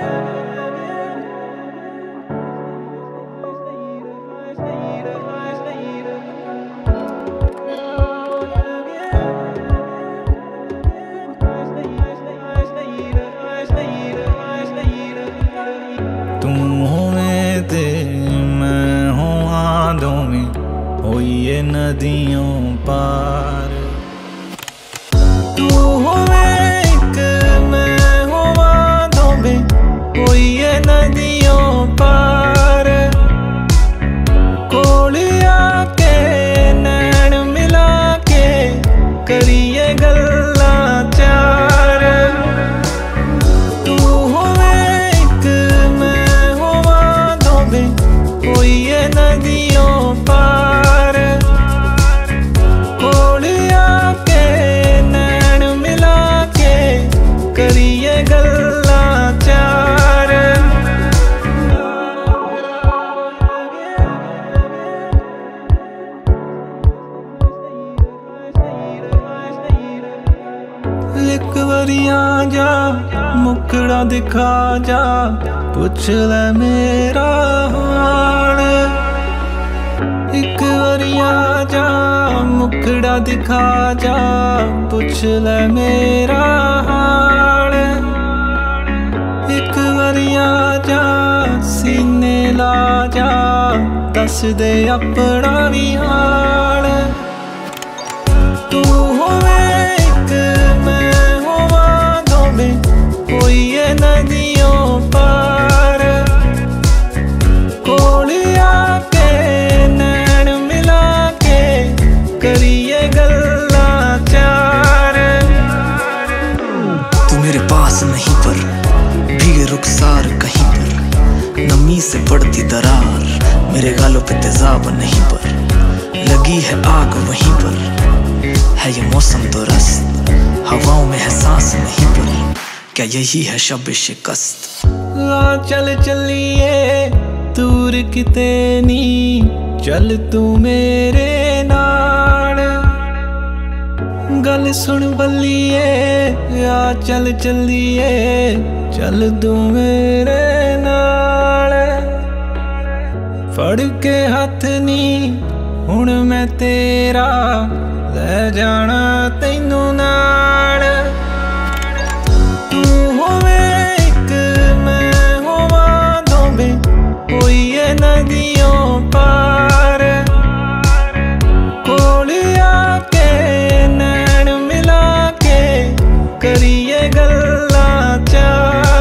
मैं हूँ आंधों में हो ये नदियों पार। तू हो एक मैं हूँ आंधों में हो ये नदियों पार। कोलिया के नैन मिला के करिए गल्ला चार। तू हो एक मैं हूँ आंधों में हो ये नदियों पार। कोलिया के नैन मिला के करिए गल्ला चार। एक बारी आ जा मुखड़ा दिखा जा पुछ ले मेरा हाल। एक बारी आ जा मुखड़ा दिखा जा पुछ ले मेरा हाल। एक बारी आ जा सीने ला जा दस दे अपना भी हाल। तू हो एक मैं हूँ आंधों में हो ये नदियों पार। कोलिया के नैन मिला के करिए गल्ला चार। तू मेरे पास नहीं पर भीगे रुखसार कहीं पर। नमी से पड़ती दरार मेरे गालों पे तेजाब नहीं पर। लगी है आग वहीं पर है ये मौसम दुरस्त। हवाओं में है सांस नहीं पर क्या यही है शब शिकस्त। चल चलिए दूर किते नी चल तू मेरे नाल। गल सुन बल्लिए आ चल चलिए चल तू मेरे नाल। फड़ के हथ नी हुण मैं तेरा ले जाना तैनू नाल। तू हो एक मैं हूँ आंधों में हो ये नदियों पार। कोलिया के नैन मिला के करिए गल्ला चार।